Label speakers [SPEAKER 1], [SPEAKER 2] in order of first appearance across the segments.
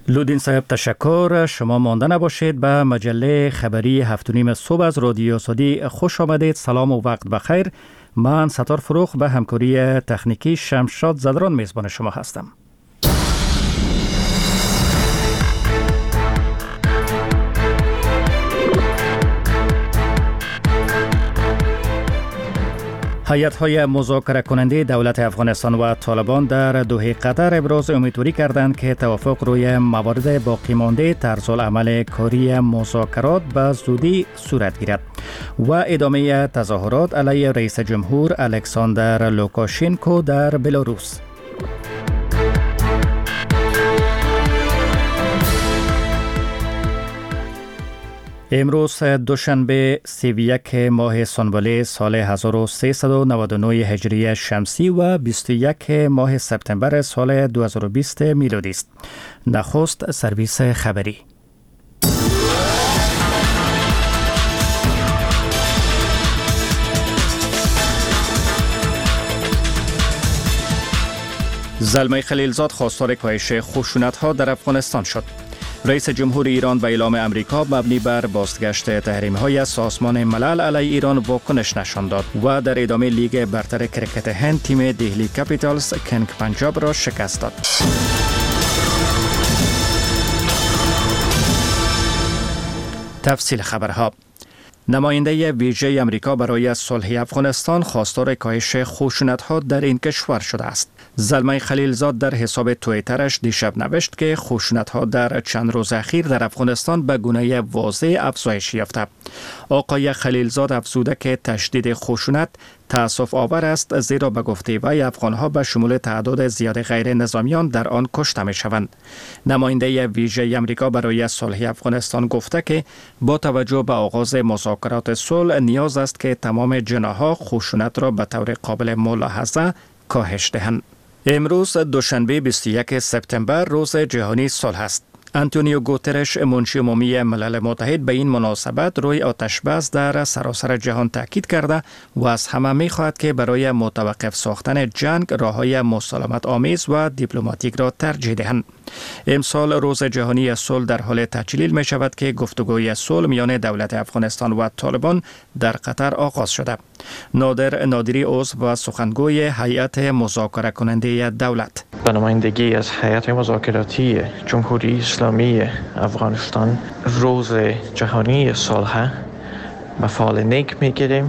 [SPEAKER 1] لودین صاحب تشکر. شما مانده نباشید. به مجله خبری 7:30 صبح از رادیو آزادی خوش آمدید. سلام و وقت بخیر. من ستار فروخ به همکاری تکنیکی شمشاد زدران میزبان شما هستم. هیئت‌های مذاکره کننده دولت افغانستان و طالبان در دوحه قطر ابراز امیدواری کردند که توافق روی موارد باقی مانده طرزالعمل کاری مذاکرات به زودی صورت گیرد و ادامه تظاهرات علیه رئیس جمهور الکساندر لوکاشنکو در بلاروس. امروز دوشنبه 31 ماه سنبله سال 1399 هجری شمسی و 21 ماه سپتامبر سال 2020 میلادی است. نخست سرویس خبری. زلمه خلیلزاد خواستار کاهش خشونت‌ها در افغانستان شد. رئیس جمهور ایران به اعلام امریکا مبنی بر بازگشت تحریم‌های از سازمان ملل علیه ایران واکنش نشان داد و در ادامه لیگ برتر کرکت هند تیم دهلی کپیتالز کنگ پنجاب را شکست داد. تفصیل خبرها. نماینده ویژه امریکا برای صلح افغانستان خواستار کاهش خشونت‌ها در این کشور شده است. زلمه خلیلزاد در حساب توییترش دیشب نوشت که خشونت‌ها در چند روز اخیر در افغانستان به گونه واضح افزایش یافته. آقای خلیلزاد افزوده که تشدید خشونت تأسف آور است، زیرا به گفته وی افغان‌ها به شمول تعداد زیاد غیر نظامیان در آن کشته می‌شوند. نماینده ویژه امریکا برای صلح افغانستان گفته که با توجه به آغاز مذاکرات صلح نیاز است که تمام جناح‌ها خشونت را به طور قابل ملاحظه کاهش دهند. امروز دوشنبه 21 سپتامبر روز جهانی صلح است. آنتونیو گوترش منشی عمومی ملل متحد به این مناسبت روی آتش‌بس در سراسر جهان تاکید کرده و از همه می‌خواهد که برای متوقف ساختن جنگ راه‌های مسالمت آمیز و دیپلماتیک را ترجیح دهند. امسال روز جهانی صلح در حال تجلیل می شود که گفتگوی صلح میان دولت افغانستان و طالبان در قطر آغاز شده. نادر نادری عضو و سخنگوی هیئت مذاکره کننده دولت:
[SPEAKER 2] به نمایندگی از هیئت مذاکراتی جمهوری اسلامی افغانستان روز جهانی صلح به فال نیک میگیریم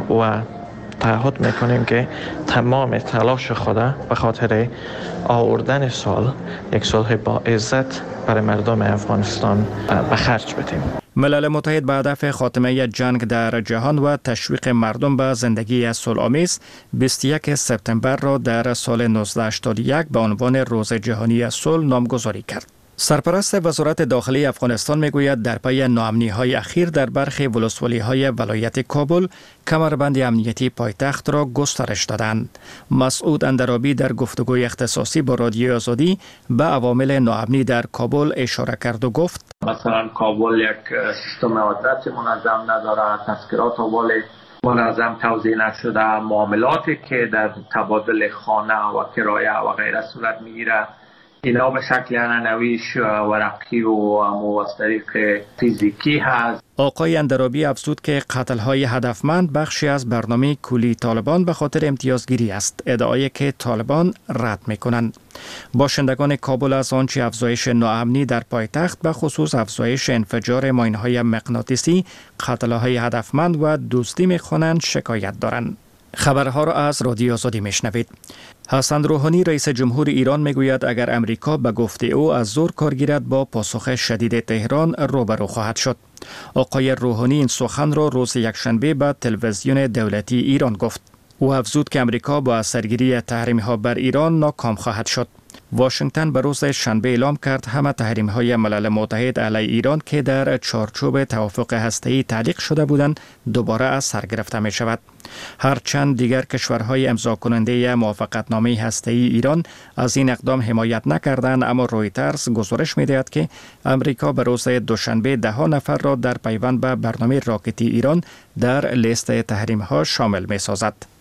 [SPEAKER 2] و تعهد میکنیم که تمام تلاش خود به خاطر آوردن صلح، یک صلح با عزت برای مردم افغانستان به خرج بدیم.
[SPEAKER 1] ملل متحد به هدف خاتمه جنگ در جهان و تشویق مردم به زندگی صلح‌آمیز 21 سپتامبر را در سال 1981 به عنوان روز جهانی صلح نامگذاری کرد. سرپرست وزارت داخلی افغانستان میگوید در پی ناامنی‌های اخیر در برخی ولسوالی‌های ولایت کابل کمربند امنیتی پایتخت را گسترش دادند. مسعود اندرابی در گفتگوی اختصاصی با رادیو آزادی به عوامل ناامنی در کابل اشاره کرد و گفت:
[SPEAKER 3] مثلا کابل یک سیستم آدرس منظم ندارد، تذکرات اول منظم توزیع نشده، معاملاتی که در تبادل خانه و کرایه و غیره صورت میگیرد اینا به شکل عنعنویش ورقی و از طریق فیزیکی هست.
[SPEAKER 1] آقای اندرابی افزود که قتل‌های هدفمند بخشی از برنامه کلی طالبان به خاطر امتیازگیری است، ادعایی که طالبان رد می‌کنند. باشندگان کابل از آنچه افزایش ناامنی در پایتخت به خصوص افزایش انفجار ماین‌های مغناطیسی، قتل‌های هدفمند و دزدی می‌خوانند شکایت دارند. خبرها را از رادیو آزادی میشنوید. حسن روحانی رئیس جمهور ایران میگوید اگر امریکا به گفته او از زور کار گیرد با پاسخ شدید تهران روبرو خواهد شد. آقای روحانی این سخن را روز یکشنبه به تلویزیون دولتی ایران گفت. او افزود که امریکا با اثرگیری تحریم‌ها بر ایران ناکام خواهد شد. واشنگتن به روز شنبه اعلام کرد همه تحریم‌های ملل متحد علیه ایران که در چارچوب توافق هسته‌ای تعلیق شده بودند دوباره از سر گرفته می شود. هرچند دیگر کشورهای امضا کننده موافقتنامه هسته‌ای ایران از این اقدام حمایت نکردند، اما رویترز گزارش می‌دهد که امریکا به روز دوشنبه 10 نفر را در پیوند به برنامه راکتی ایران در لیست تحریم‌ها شامل می‌سازد.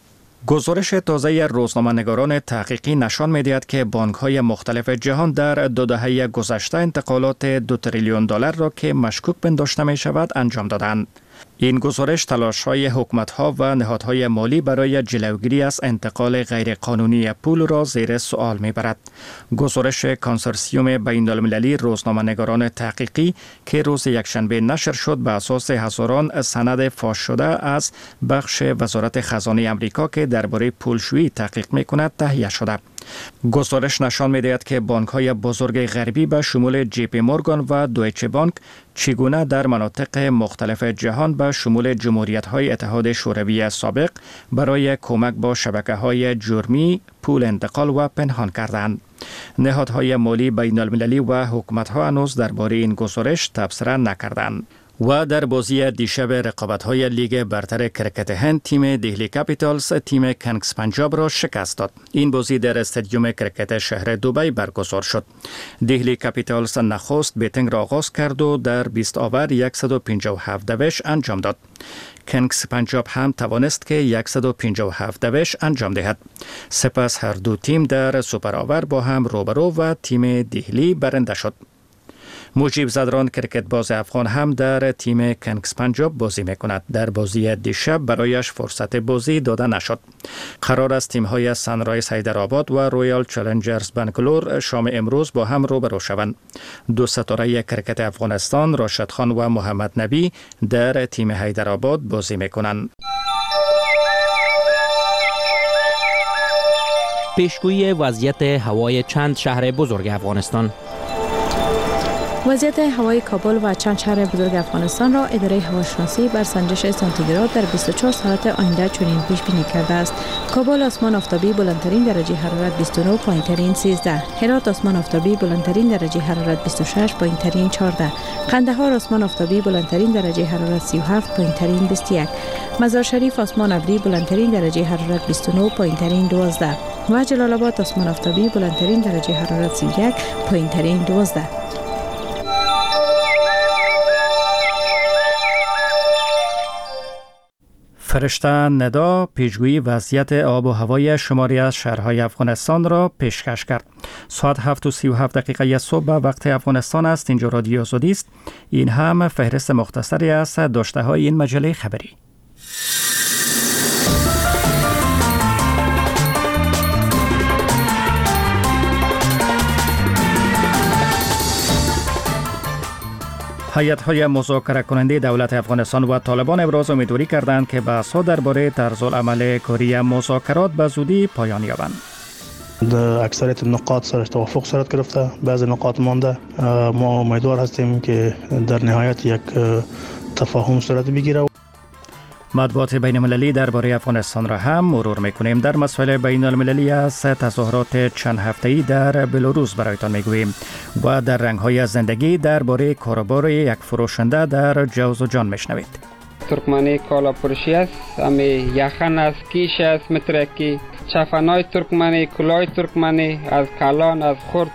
[SPEAKER 1] گزارش تازه روزنامه‌نگاران تحقیقی نشان می‌دهد که بانک‌های مختلف جهان در 2 دهه گذشته انتقالات 2 تریلیون دلار را که مشکوک پنداشته می‌شود انجام دادند. این گزارش تلاش‌های حکومت‌ها و نهادهای مالی برای جلوگیری از انتقال غیرقانونی پول را زیر سوال می‌برد. گزارش کنسورسیوم بین‌المللی روزنامه‌نگاران تحقیقی که روز یکشنبه نشر شد بر اساس هزاران سند فاش شده از بخش وزارت خزانه آمریکا که درباره پولشویی تحقیق می‌کند تهیه شده. گزارش نشان می‌دهد که بانک‌های بزرگ غربی به شمول جی پی مورگان و دویچه بانک چگونه در مناطق مختلف جهان به شمول جمهوریت‌های اتحاد شوروی سابق برای کمک با شبکه‌های جرمی پول انتقال و پنهان کردند. نهادهای مالی بین‌المللی و حکومت‌ها هنوز درباره این گزارش تبصره نکردند. و در بازی دیشب رقابت‌های لیگ برتر کرکت هند تیم دهلی کپیتالز تیم کنگز پنجاب را شکست داد. این بازی در استادیوم کرکت شهر دبی برگزار شد. دهلی کپیتالز نخست بیتینگ را آغاز کرد و در 20 آور 157 دوش انجام داد. کنگز پنجاب هم توانست که 157 دوش انجام دهد. سپس هر دو تیم در سوپر آور با هم روبرو و تیم دهلی برنده شد. مجیب زدران کرکت باز افغان هم در تیم کنگز پنجاب بازی میکند. در بازی دیشب برایش فرصت بازی داده نشد. قرار است تیم‌های سنرایز حیدرآباد و رویال چالنجرز بنگلور شام امروز با هم روبرو شوند. 2 ستاره کرکت افغانستان راشد خان و محمد نبی در تیم حیدرآباد بازی میکنند.
[SPEAKER 4] پیشگویی وضعیت هوای چند شهر بزرگ افغانستان.
[SPEAKER 5] وضعیت هوای کابل و چند شهر بزرگ افغانستان را اداره هواشناسی بر سنجش سانتیگراد در 24 ساعت آینده چنین پیش بینی کرده است. کابل آسمان آفتابی بلندترین درجه حرارت 29، پایینترین 13. هرات آسمان آفتابی بلندترین درجه حرارت 26، پایینترین 14. قندهار آسمان آفتابی بلندترین درجه حرارت 37، پایینترین 21. مزار شریف آسمان ابری بلندترین درجه حرارت 29، پایینترین 12. و جلال آباد آسمان آفتابی بلندترین درجه حرارت 31، پایینترین 12.
[SPEAKER 1] فرشته ندا پیشگویی وضعیت آب و هوای شماری از شهرهای افغانستان را پیشکش کرد. ساعت 7:37 صبح به وقت افغانستان است. اینجا رادیو آزادی است. این هم فهرست مختصری از داشته های این مجله خبری. هیئت‌های مذاکره کننده دولت افغانستان و طالبان ابراز امیدواری کردند که بحث‌ها درباره طرزالعمل کاری مذاکرات به زودی پایان یابند.
[SPEAKER 6] در اکثریت نقاط سرش توافق صورت گرفته. بعضی نقاط مانده. ما امیدوار هستیم که در نهایت یک تفاهم صورت بگیره.
[SPEAKER 1] مطبوعات بین المللی درباره افغانستان را هم مرور میکنیم. در مسائل بین المللی از تظاهرات چند هفته‌ای در بلاروس برایتان میگوییم و در رنگ‌های زندگی درباره کاروبار یک فروشنده در جوزجان میشنوید.
[SPEAKER 7] ترکمنی کالا فروشی است، امی یخن است، کیش است، مترکی، چفنای ترکمنی، کلای ترکمنی، از کلان، از خرد.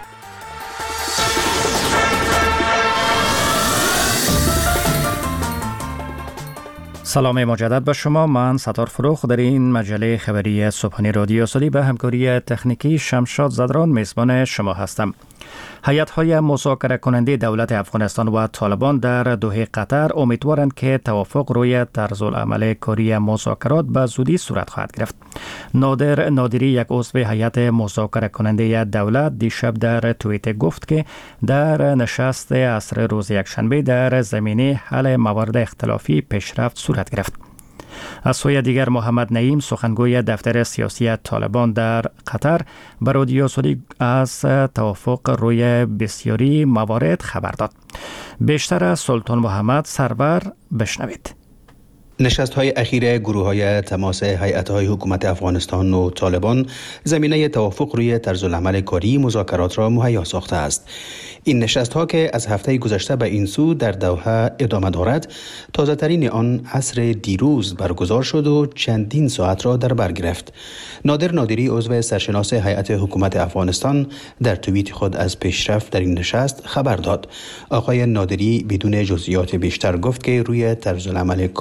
[SPEAKER 1] سلام مجدد به شما. من ستار فروخ در این مجله خبری صبحانه رادیو آزادی به همکاری تکنیکی شمشاد زدران میزبان شما هستم. هیئت‌های مذاکره کننده دولت افغانستان و طالبان در دوحه قطر امیدوارند که توافق روی طرزالعمل کاری مذاکرات به زودی صورت خواهد گرفت. نادر نادری، یک عضو هیئت مذاکره کننده دولت، دیشب در توییتر گفت که در نشست عصر روز یکشنبه در زمینه حل موارد اختلافی پیشرفت صورت گرفت. از سوی دیگر محمد نعیم، سخنگوی دفتر سیاسی طالبان در قطر، به رادیو آزادی از توافق روی بسیاری موارد خبر داد. بیشتر از سلطان محمد سرور بشنوید.
[SPEAKER 8] نشست‌های اخیر گروه‌های تماس هیئت‌های حکومت افغانستان و طالبان زمینه توافق روی طرزالعمل کاری مذاکرات را مهیا ساخته است. این نشست‌ها که از هفته گذشته به این سو در دوحه ادامه دارد، تازه‌ترین آن عصر دیروز برگزار شد و چندین ساعت را در بر گرفت. نادر نادری، عضو سرشناس هیئت حکومت افغانستان، در توییت خود از پیشرفت در این نشست خبر داد. آقای نادری بدون جزئیات بیشتر گفت که روی طرزالعمل کاری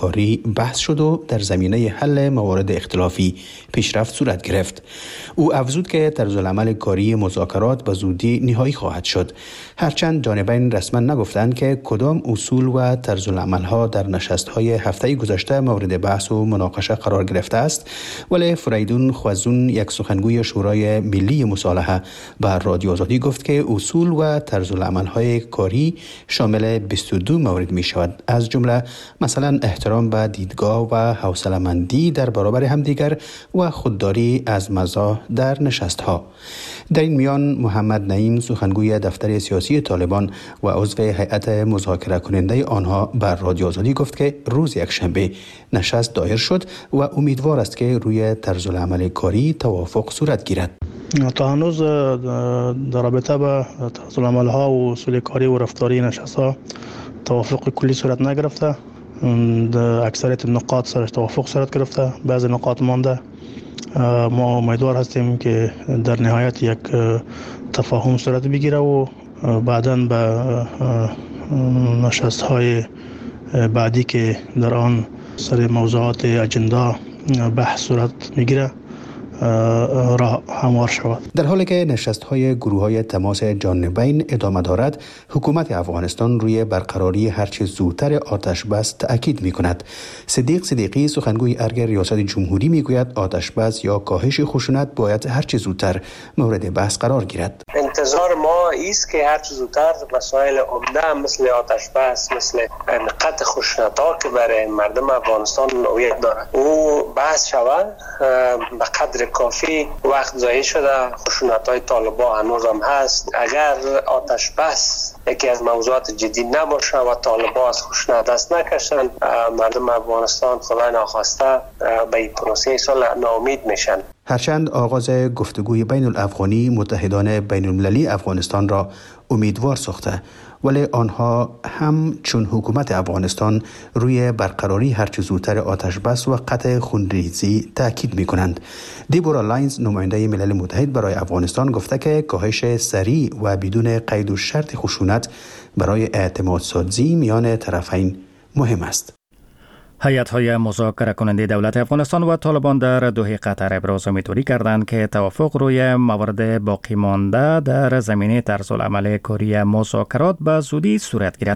[SPEAKER 8] بحث شد و در زمینه حل موارد اختلافی پیشرفت صورت گرفت. او افزود که طرزالعمل کاری مذاکرات به زودی نهایی خواهد شد. هرچند جانبین رسما نگفتند که کدام اصول و طرزالعمل‌ها در نشست‌های هفته گذشته مورد بحث و مناقشه قرار گرفته است، ولی فریدون خوازون، یک سخنگوی شورای ملی مصالحه، به رادیو آزادی گفت که اصول و طرزالعمل‌های کاری شامل 22 مورد می شود، از جمله مثلا احترام به دیدگاه و حوصله‌مندی در برابر همدیگر و خودداری از مزاح در نشست‌ها. در این میان محمد نعیم، سخنگوی دفتر سیاسی طالبان و عضو هیئت مذاکره کننده آنها، بر رادیو آزادی گفت که روز یکشنبه نشست دایر شد و امیدوار است که روی طرزالعمل کاری توافق صورت گیرد.
[SPEAKER 6] تا هنوز در رابطه با طرزالعمل‌ها و اصول کاری و رفتاری نشست‌ها توافق کلی صورت نگرفته. در اکثریت نقاط سرش توافق صورت گرفته، بعضی نقاط مانده. ما امیدوار هستیم که در نهایت یک تفاهم صورت بگیره و بعداً به نشست‌های بعدی که در آن سر موضوعات اجندا بحث صورت میگیره راه هموار شود.
[SPEAKER 8] در حالی که نشست‌های گروه‌های تماس جانبین ادامه دارد، حکومت افغانستان روی برقراری هرچه زودتر آتش بس تأکید می‌کند. صدیق صدیقی، سخنگوی ارگ ریاست جمهوری، میگوید آتش بس یا کاهش خشونت باید هرچه زودتر مورد بحث قرار گیرد.
[SPEAKER 9] انتظار ما است که هرچه زودتر مسائل عمده مثل آتش بس، مثل قطع خشونت‌ها که برای مردم افغانستان نوعیت دارد او بحث شود. به قدر کافی وقت ضایع شده، خشونت‌های طالبان هنوز هم هست. اگر آتش بس یکی از موضوعات جدی نباشه و طالبان از خشونت دست نکشن، مردم افغانستان خدای ناخواسته به این پروسه صلح ناامید میشن.
[SPEAKER 8] هرچند آغاز گفتگوی بین الافغانی متحدان بین المللی افغانستان را امیدوار ساخته، ولی آنها هم چون حکومت افغانستان روی برقراری هرچه زودتر آتش بس و قطع خونریزی تاکید می‌کنند. دیبورا لاینز، نماینده ملل متحد برای افغانستان، گفته که کاهش سریع و بدون قید و شرط خشونت برای اعتماد سازی میان طرفین مهم است.
[SPEAKER 1] هیئت‌های مذاکره کننده دولت افغانستان و طالبان در دوحه قطر ابراز امیدواری کردند که توافق روی موارد باقی مانده در زمینه طرزالعمل کاری مذاکرات به زودی صورت گیرد.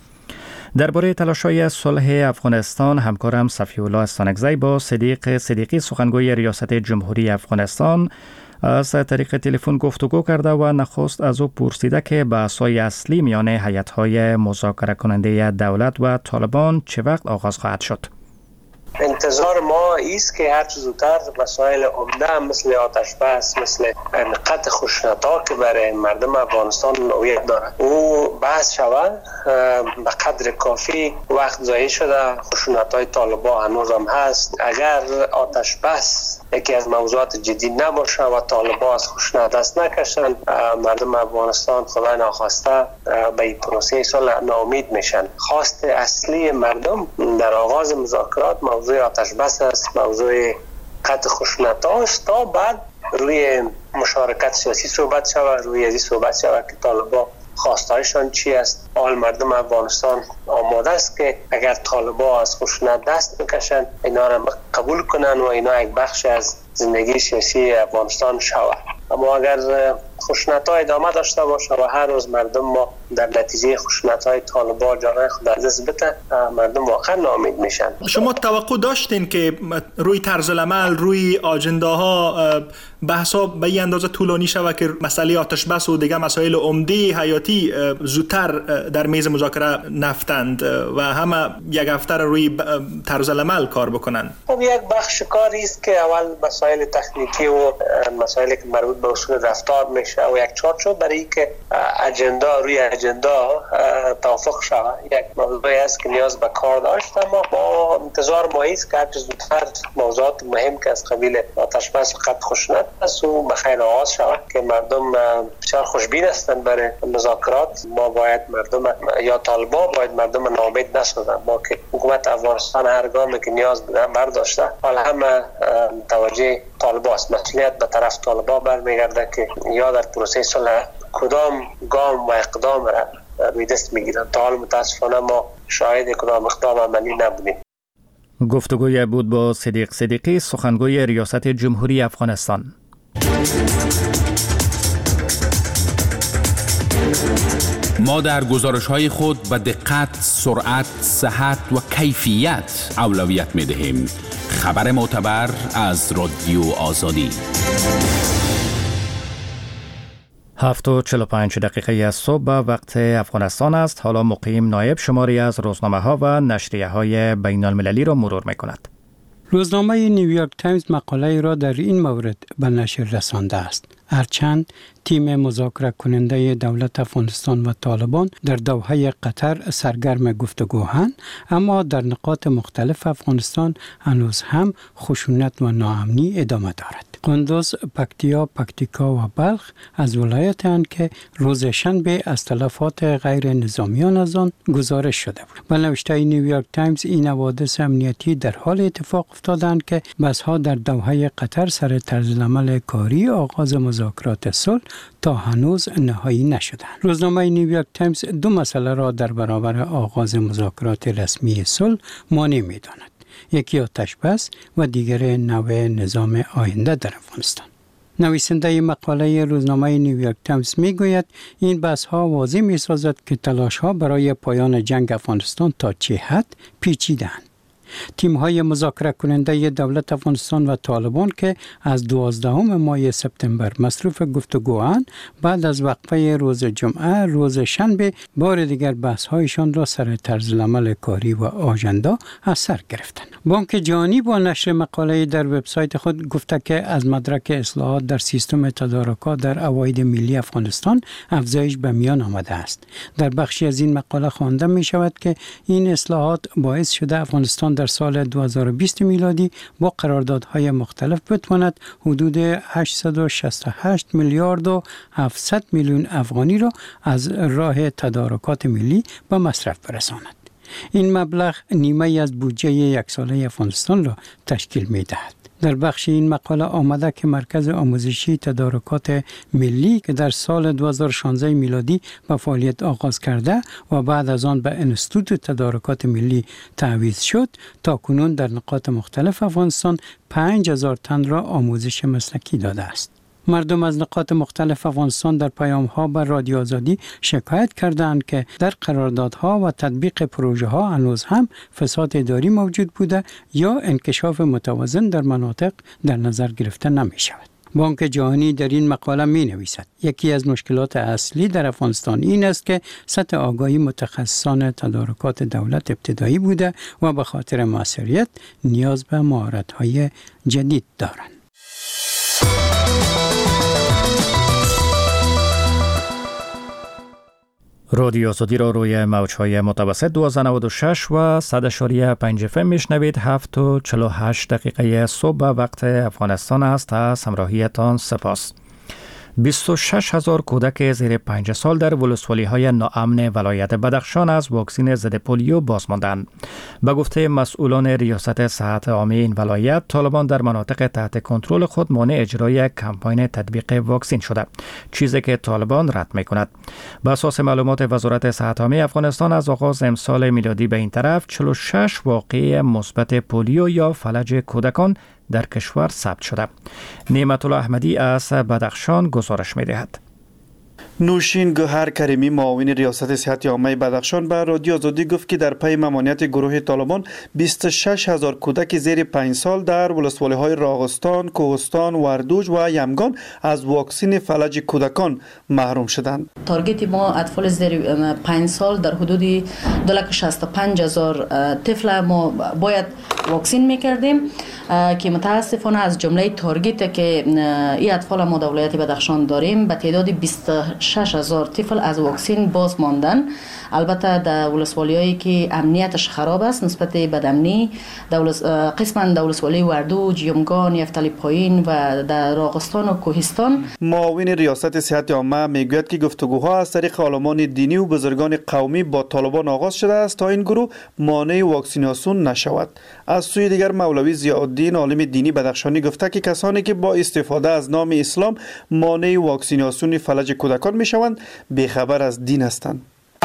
[SPEAKER 1] درباره تلاش‌های صلح افغانستان، همکارم صفی‌الله استانکزی با صدیق صدیقی، سخنگوی ریاست جمهوری افغانستان، از طریق تلفن گفتگو کرده و نخست از او پرسیده که بحث‌های اصلی میان هیئت‌های مذاکره کننده دولت و طالبان چه وقت آغاز خواهد شد.
[SPEAKER 9] انتظار ما است که هر چه زودتر مسائل عمده مثل آتش بس، مثل قطع خشونت‌ها که برای مردم افغانستان نوعیت دارد او بحث شود. به قدر کافی وقت ضایع شده، خشونت‌های طالبان هنوز هم هست. اگر آتش بس یکی از موضوعات جدی نباشه و طالبان از خشونت دست نکشن، مردم افغانستان خدای ناخواسته به این پروسه صلح ناامید میشن. خواست اصلی مردم در آغاز مذاکرات موضوع آتش بس است، موضوع قطع خشونت است، تا بعد روی مشارکت سیاسی صحبت شود، روی ازی صحبت شود که طالبان خواستایشان چی است. حال مردم افغانستان آماده است که اگر طالبان از خشونت دست بکشن اینا را قبول کنن و اینا یک بخش از زندگی سیاسی افغانستان شود. اما اگر خشونت‌ها ادامه داشته باشه و هر روز مردم ما در نتیجه خشونت‌های طالبان جان خود از دست بده، مردم واقعا ناامید میشن.
[SPEAKER 10] شما توقع داشتین که روی طرزالعمل، روی آجنداها بحثا به این اندازه طولانی شود که مسئله آتش بس و دیگه مسائل عمده حیاتی زودتر در میز مذاکره نفتند و همه یک هفته روی طرزالعمل کار بکنن؟
[SPEAKER 9] خب یک بخش کاری است که اول مسائل تکنیکی و مسائلی که مربوط به اصول رفتار میشه و یک چارچوب برای که اجندا روی اجندا توافق شود یک موضوعی است که نیاز به کار داشت. اما با انتظار ما است که هرچه زودتر موضوعات مهم که از قبیل آتش بس و قطع خشونت است و بخیر آغاز شود که مردم بسیار خوشبین هستند برای مذاکرات. ما باید مردم یا طالبان باید مردم ناامید نسازند. ما که حکومت افغانستان هر گامی که نیاز بودن برداشته، حالا همه توجه طالبان است. مسئولیت به طرف طالبان برمیگرده که یا در پروسه صلح کدام گام و اقدام را روی دست میگیرند. تا حال متاسفانه ما شاهد کدام اقدام عملی نبودیم.
[SPEAKER 1] گفتگوی بود با صدیق صدیقی، سخنگوی ریاست جمهوری افغانستان.
[SPEAKER 11] ما در گزارش‌های خود به دقت، سرعت، صحت و کیفیت اولویت می‌دهیم. خبر معتبر از رادیو آزادی.
[SPEAKER 1] 7:45 از صبح به وقت افغانستان است. حالا مقیم نایب شماری از روزنامه‌ها و نشریه‌های بین‌المللی را مرور می‌کند.
[SPEAKER 12] روزنامه نیویورک تایمز مقاله را در این مورد به نشر رسانده است. هرچند تیم مذاکره کننده دولت افغانستان و طالبان در دوحه قطر سرگرم گفتگوهند، اما در نقاط مختلف افغانستان هنوز هم خشونت و ناامنی ادامه دارد. قندوز، پکتیا، پکتیکا و بلخ از ولایت‌اند که روز شنبه از تلفات غیر نظامیان از آن گزارش شده بود. به نوشته نیویورک تایمز این حوادث امنیتی در حال اتفاق افتادند که بسها در دوحه قطر سر طرزالعمل کاری آغاز مذاکرات صلح تا هنوز نهایی نشدند. روزنامه نیویورک تایمز دو مسئله را در برابر آغاز مذاکرات رسمی صلح مانع می‌داند. یکی آتش بس و دیگر نوع نظام آینده در افغانستان. نویسنده مقاله روزنامه نیویورک تایمز میگوید این بحث‌ها واضح می‌سازد که تلاش‌ها برای پایان جنگ افغانستان تا چه حد پیچیده‌اند. تیم‌های مذاکره کننده دولت افغانستان و طالبان که از 12 ماه سپتامبر مصروف گفتگوهند، بعد از وقفه روز جمعه روز شنبه بار دیگر بحث‌هایشان را سر طرزالعمل کاری و آژاندا از سر گرفتند. بانک جهانی با نشر مقاله در وبسایت خود گفته که از مدرک اصلاحات در سیستم تدارکات در عواید ملی افغانستان افزایش به میان آمده است. در بخشی از این مقاله خوانده می شود که این اصلاحات باعث شده افغانستان در سال 2020 میلادی با قراردادهای مختلف بتواند حدود 868 میلیارد و 700 میلیون افغانی را از راه تدارکات ملی به مصرف برساند. این مبلغ نیمه از بودجه یک ساله افغانستان را تشکیل می دهد. در بخش این مقاله آمده که مرکز آموزشی تدارکات ملی که در سال 2016 میلادی به فعالیت آغاز کرده و بعد از آن به انستیتوت تدارکات ملی تعویض شد، تا کنون در نقاط مختلف افغانستان 5000 تن را آموزش مسلکی داده است. مردم از نقاط مختلف افغانستان در پیام‌ها بر رادیو آزادی شکایت کردند که در قراردادها و تطبیق پروژه‌ها هنوز هم فساد اداری موجود بوده یا انکشاف متوازن در مناطق در نظر گرفته نمی‌شود. بانک جهانی در این مقاله می‌نویسد یکی از مشکلات اصلی در افغانستان این است که سطح آگاهی متخصصان تدارکات دولت ابتدایی بوده و به خاطر موثریت نیاز به مهارت‌های جدید دارند.
[SPEAKER 1] رادیو آزادی را روی موج‌های متوسط 1296 و 100.5 FM میشنوید. 7:48 صبح وقت افغانستان است. از همراهیتان سپاس. 26,000 کودک زیر 5 سال در ولسوالی‌های ناامن ولایت بدخشان از واکسن ضد پولیو باز ماندند. به گفته مسئولان ریاست صحت عامه این ولایت، طالبان در مناطق تحت کنترل خود مانع اجرای کمپاین تطبیق واکسن شده، چیزی که طالبان رد می‌کند. بر اساس معلومات وزارت صحت عامه افغانستان، از آغاز امسال میلادی به این طرف 46 واقعه مثبت پولیو یا فلج کودکان در کشور ثبت شده. نعمت الله احمدی از بدخشان گزارش می‌دهد.
[SPEAKER 13] نوشین گوهر کریمی، معاون ریاست صحت عامه بدخشان، به رادیو آزادی گفت که در پی ممانعت گروه طالبان 26,000 کودک زیر 5 سال در ولسوالی‌های راغستان، کوهستان، وردوج و یمگان از واکسن فلج کودکان محروم شدند.
[SPEAKER 14] تارگت ما اطفال زیر 5 سال در حدود 265,000 طفل ما باید واکسن می‌کردیم که متاسفانه از جمله تارگت که این اطفال ما در ولایت بدخشان داریم به تعداد 26,000 طفل از واکسن باز ماندن. البته در ولسوالی‌هایی که امنیتش خراب است نسبت به امنی، قسما در ولسوالی وردوج، یمگان، یفتلی پایین و در راغستان و کوهستان.
[SPEAKER 13] معاون ریاست صحت عامه میگوید که گفتگوها از طریق عالمان دینی و بزرگان قومی با طالبان آغاز شده است تا این گروه مانع واکسیناسیون نشود. از سوی دیگر مولوی ضیاءالدین، عالم دینی بدخشانی، گفته که کسانی که با استفاده از نام اسلام مانع واکسیناسیون فلج کودکان میشوند بیخبر از دین هستند.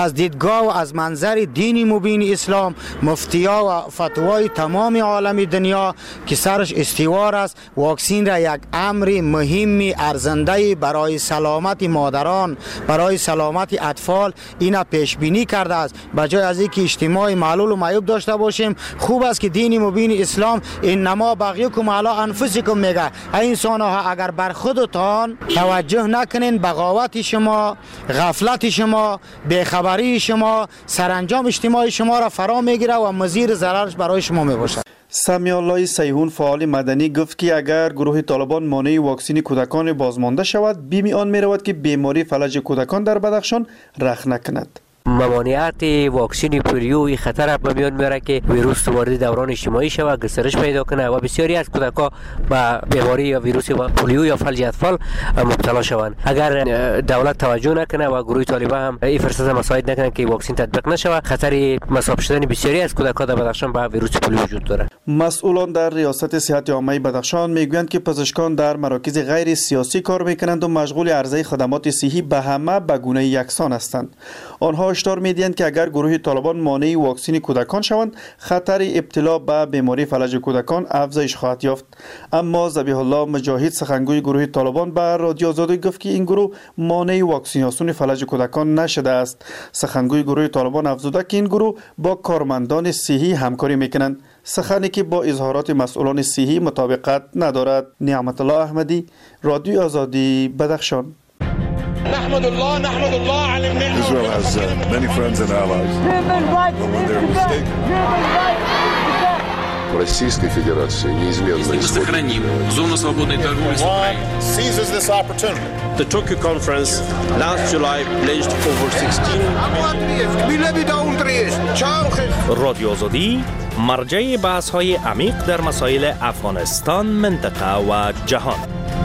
[SPEAKER 15] از دیدگاه و از منظر دین مبین اسلام، مفتیا و فتوای تمام عالم دنیا که سرش استوار است، واکسین را یک امر مهمی ارزنده برای سلامت مادران، برای سلامت اطفال اینا پیش بینی کرده است. بجای از اینکه اجتماع معلول و معیوب داشته باشیم، خوب است که دین مبین اسلام انما بغیکم علی انفسکم میگه ای انسان ها اگر بر خودتان توجه نکنین، بغاوت شما، غفلت شما، بیخبری شما سرانجام اجتماع شما را فرا میگیره و مزیر ضررش برای شما میباشد.
[SPEAKER 13] سمیع الله سیحون فعال مدنی گفت که اگر گروه طالبان مانع واکسین کودکان بازمانده شود، بیم آن میرود که بیماری فلج کودکان در بدخشان رخ نکند.
[SPEAKER 16] ممانعت واکسین پولیو خطر به میان میاره که ویروس وارد دوران اجتماعی شود، گسترش پیدا کنه و بسیاری از کودکان به بیماری یا ویروس پولیو یا فلج اطفال مبتلا شوند. اگر دولت توجه نکنه و گروه طالبان هم این فرصت مساعد نکنه که واکسین تطبیق نشود، خطر مصاب شدن بسیاری از کودکان در بدخشان به ویروس پولیو وجود داره.
[SPEAKER 13] مسئولان در ریاست صحت عامه بدخشان میگویند که پزشکان در مراکز غیر سیاسی کار میکنند و مشغول عرضه خدمات صحی به همه به گونه یکسان هستند. آنها هشدار میدهند که اگر گروه طالبان مانع واکسین کودکان شوند، خطر ابتلا به بیماری فلج کودکان افزایش خواهد یافت. اما ذبیح الله مجاهد سخنگوی گروه طالبان به رادیو آزادی گفت که این گروه مانع واکسیناسیون فلج کودکان نشده است. سخنگوی گروه طالبان افزوده که این گروه با کارمندان صحی همکاری میکنند، سخنی که با اظهارات مسئولان صحی مطابقت ندارد. نعمت الله احمدی، رادیو آزادی، بدخشان.
[SPEAKER 17] Israel has many friends and allies. But when they're mistaken, Российской Федерации неизменно
[SPEAKER 18] сохраним зону свободной торговли с Украиной.
[SPEAKER 19] Seizes this opportunity. The Tokyo conference last July pledged over 16
[SPEAKER 20] رادیو آزادی مرجع بحث‌های عمیق در مسائل افغانستان، منطقه و جهان.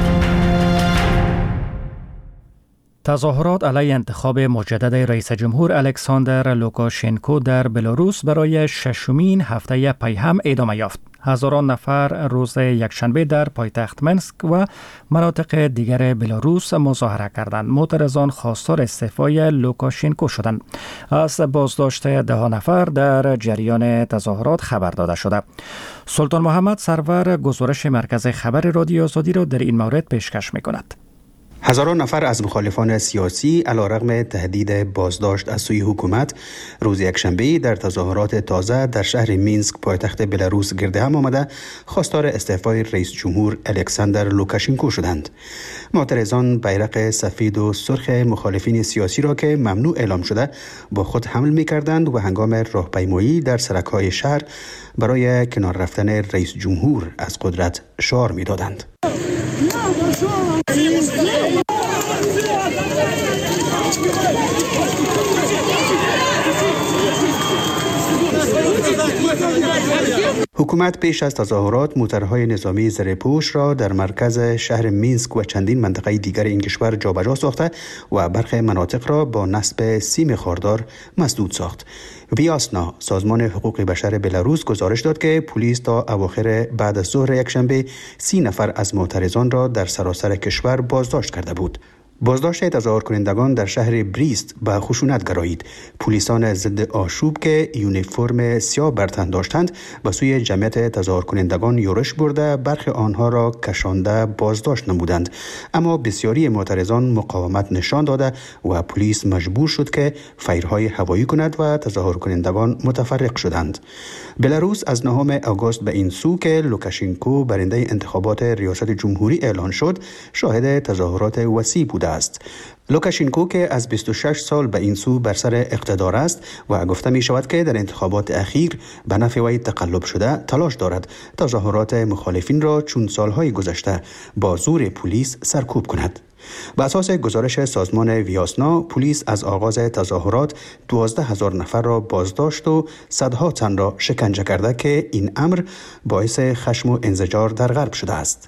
[SPEAKER 1] تظاهرات علیه انتخاب مجدد رئیس جمهور الکساندر لوکاشنکو در بلاروس برای ششمین هفته پی هم ادامه یافت. هزاران نفر روز یکشنبه در پایتخت منسک و مناطق دیگر بلاروس مظاهره کردند. معترضان خواستار استعفای لوکاشنکو شدند. از بازداشت 10 نفر در جریان تظاهرات خبر داده شده. سلطان محمد سرور گزارش مرکز خبر رادیو آزادی را در این مورد پیشکش می‌کند.
[SPEAKER 8] هزاران نفر از مخالفان سیاسی علیرغم تهدید بازداشت از سوی حکومت روز یکشنبه در تظاهرات تازه در شهر مینسک پایتخت بلاروس گرد هم آمده خواستار استعفای رئیس جمهور الکساندر لوکاشنکو شدند. معترضان بیرق سفید و سرخ مخالفین سیاسی را که ممنوع اعلام شده با خود حمل می‌کردند و هنگام راهپیمایی در سرک‌های شهر برای کنار رفتن رئیس جمهور از قدرت شعار می‌دادند. حکومت پیش از تظاهرات موترهای نظامی زره‌پوش را در مرکز شهر مینسک و چندین منطقه دیگر این کشور جابجا ساخته و برخی مناطق را با نصب سیم خاردار مسدود ساخت. ویاسنا، سازمان حقوق بشر بلاروس، گزارش داد که پلیس تا اواخر بعد از ظهر یکشنبه 30 نفر از معترضان را در سراسر کشور بازداشت کرده بود. بازداشت تظاهر کنندگان در شهر بریست به خشونت گرایید. پلیسان ضد آشوب که یونیفرم سیاه بر تن داشتند به سوی جمعیت تظاهر کنندگان یورش برده برخی آنها را کشانده بازداشت نمودند، اما بسیاری معترضان مقاومت نشان داده و پلیس مجبور شد که فیرهای هوایی کند و تظاهر کنندگان متفرق شدند. بلاروس از 9 آگوست به این سو که لوکاشنکو برنده انتخابات ریاست جمهوری اعلان شد شاهد تظاهرات وسیع بوده است. لوکاشنکو که از 26 سال به این سو بر سر اقتدار است و گفته می شود که در انتخابات اخیر به نفع وی تقلب شده تلاش دارد تظاهرات مخالفین را چون سالهای گذشته با زور پلیس سرکوب کند. بر اساس گزارش سازمان ویاسنا، پلیس از آغاز تظاهرات 12,000 نفر را بازداشت و صدها تن را شکنجه کرده که این امر باعث خشم و انزجار در غرب شده است.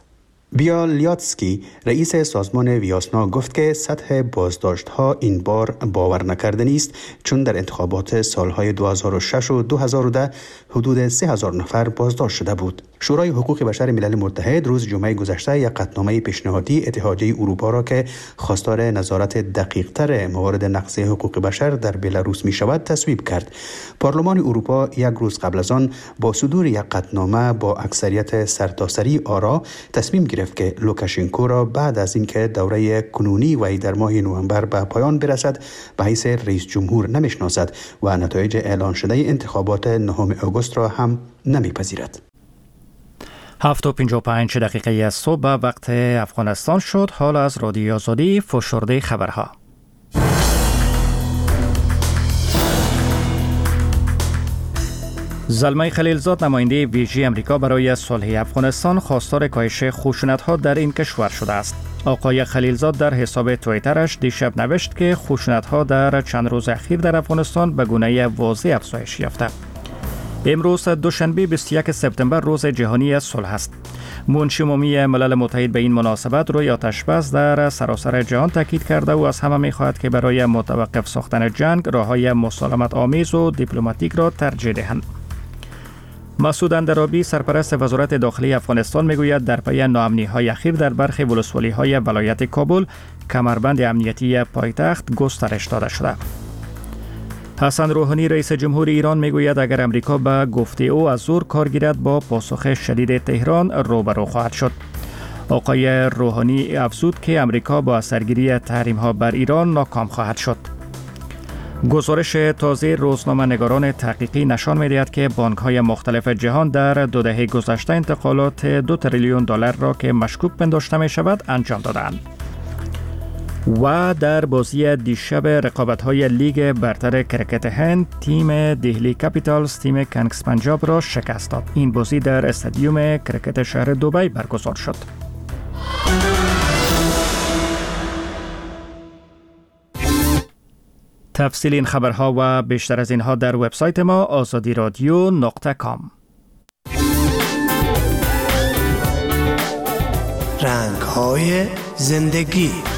[SPEAKER 8] بیالیاتسکی رئیس سازمان ویاسنا گفت که سطح بازداشت‌ها این بار باور نکردنی است، چون در انتخابات سالهای 2006 و 2010 حدود 3000 نفر بازداشت شده بود. شورای حقوق بشر ملل متحد روز جمعه گذشته یک قطعنامه پیشنهادی اتحادیه اروپا را که خواستار نظارت دقیق‌تر موارد نقض حقوق بشر در بلاروس می شود تصویب کرد. پارلمان اروپا یک روز قبل از آن با صدور یک قطعنامه با اکثریت سرتاسری آرا تصمیم گرفت که لوکاشنکو را بعد از اینکه دوره کنونی وی در ماه نوامبر به پایان برسد به حیث رئیس جمهور نمیشناسد و نتایج اعلان شده انتخابات 9 آگوست را هم نمیپذیرد.
[SPEAKER 1] 7:55 دقیقه صبح وقت افغانستان شد. حال از رادیو آزادی فشرده خبرها. زلمه خلیلزاد نماینده ویژه امریکا برای صلح افغانستان خواستار کاهش خشونت‌ها در این کشور شده است. آقای خلیلزاد در حساب توییترش دیشب نوشت که خشونت‌ها در چند روز اخیر در افغانستان به گونه واضح افزایش یافته. امروز دوشنبه 21 سپتامبر روز جهانی صلح است. منشی عمومی ملل متحد به این مناسبت روی آتش بس در سراسر جهان تاکید کرده و از همه می‌خواهد که برای متوقف ساختن جنگ راه‌های مسالمت آمیز و دیپلماتیک را ترجیح دهند. مسعود اندرابی سرپرست وزارت داخلی افغانستان میگوید در پی ناامنی‌های اخیر در برخی ولسوالی‌های ولایت کابل کمربند امنیتی پایتخت گسترش داده شده. حسن روحانی رئیس جمهور ایران میگوید اگر امریکا به گفته او از زور کار گیرد با پاسخ شدید تهران روبرو خواهد شد. آقای روحانی افزود که امریکا با اثرگیری تحریم‌ها بر ایران ناکام خواهد شد. گزارش تازه روزنامه نگاران تحقیقی نشان می‌دهد که بانک‌های مختلف جهان در 2 دهه گذشته انتقالات 2 تریلیون دلار را که مشکوک پنداشته می‌شود انجام دادند. و در بازی دیشب رقابت‌های لیگ برتر کرکت هند تیم دهلی کپیتالز تیم کنگز پنجاب را شکست داد. این بازی در استادیوم کرکت شهر دبی برگزار شد. تفصیل این خبرها و بیشتر از اینها در وبسایت ما azadiradio.com.
[SPEAKER 21] رنگ‌های زندگی